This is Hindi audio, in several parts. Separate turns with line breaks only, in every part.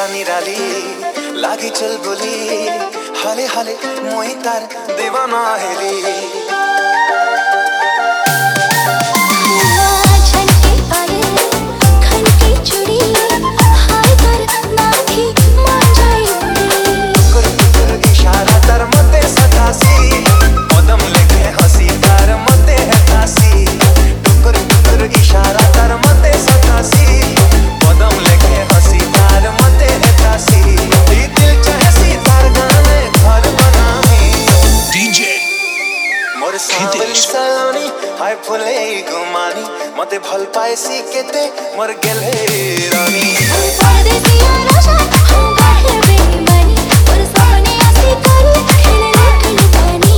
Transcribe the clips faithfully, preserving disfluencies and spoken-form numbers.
निराली लागी चल बोली हाले हाले मोहि तार दीवाना हेली हाय फुले गुमानी मते भल पाएसी केते मर गेले रानी परदेसिया राजा हम बाहे बेईमानी और सामने आसी करे खेले लखन पानी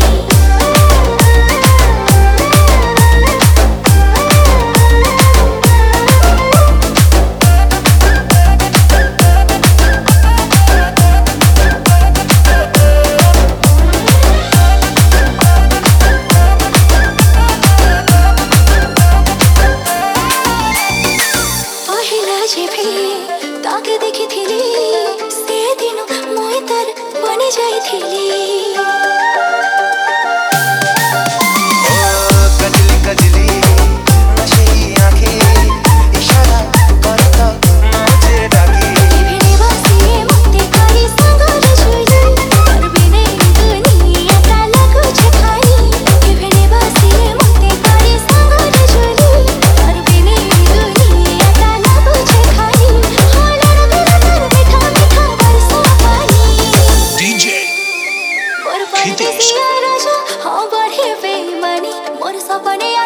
ताके देखी थिली से दिन मोहि तार बनी जाई थिली ओ कजली कजली नशेली आंखें इशारा करता मुझे डाकी भिड़े बसी मुक्ति करी संग रजुली और बिने दुनिया का लगो छखाई भिड़े बसी मुक्ति करी संग रजुली और बिने दुनिया का लगो छखाई राजा हाँ बढ़े बेईमानी मोर सपने